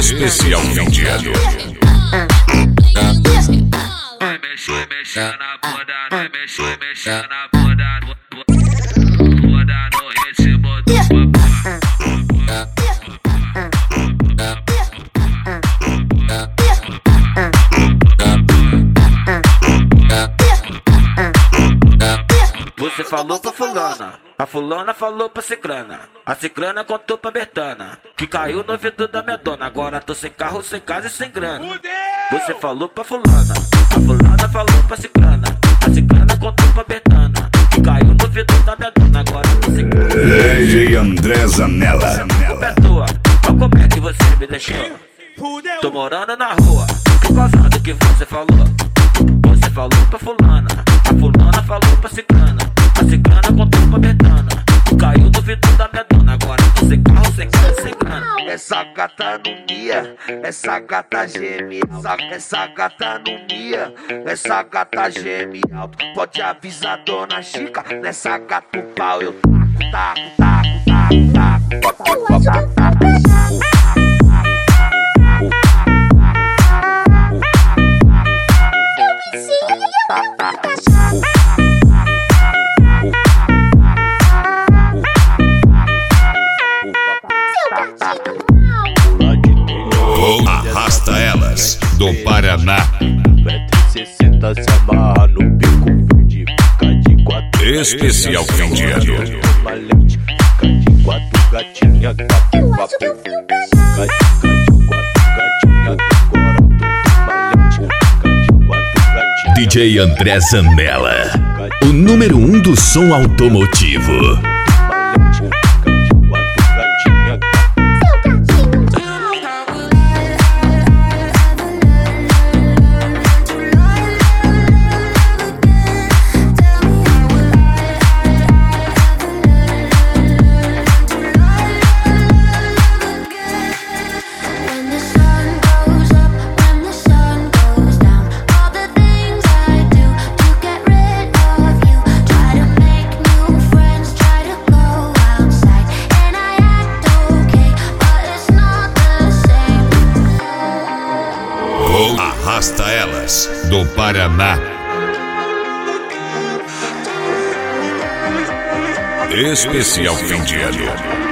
Especial fim de ano. Vai mexer na bunda, vai mexer na bunda, bunda no ritmo do papai. Você falou pra fulana, a fulana falou pra cicrana, a cicrana contou pra Bertana, que caiu no ouvido da minha dona. Agora tô sem carro, sem casa e sem grana. Você falou pra fulana, a fulana falou pra cicrana, a cicrana contou pra Bertana, que caiu no ouvido da minha dona. Agora tô sem carro. DJ André Zanella. Culpa é tua, olha como é que você me deixou. Tô morando na rua, por causa do que você falou. Você falou pra fulana, a fulana falou pra cicrana, a cicrana contou pra Bertana, caiu no vidro da minha dona. Agora tô sem carro, sem casa, sem grana. Essa gata não mia, essa gata geme. Essa gata não mia, essa gata geme. Pode avisar dona Chica, nessa gata o pau eu taco, taco, taco, taco, taco. Arrasta Elas, do Paraná. 1,60 m se amarra no bico verde. Fica de quatro. Especial fim de ano. Valente, fica de quatro gatinha. Papo, papo. Fica de quatro gatinha. Agora valente, fica de quatro gatinha. DJ André Zanella, o número 1 do som automotivo. Valente, fica de quatro gatinha. Arrasta Elas, do Paraná. Especial fim de ano.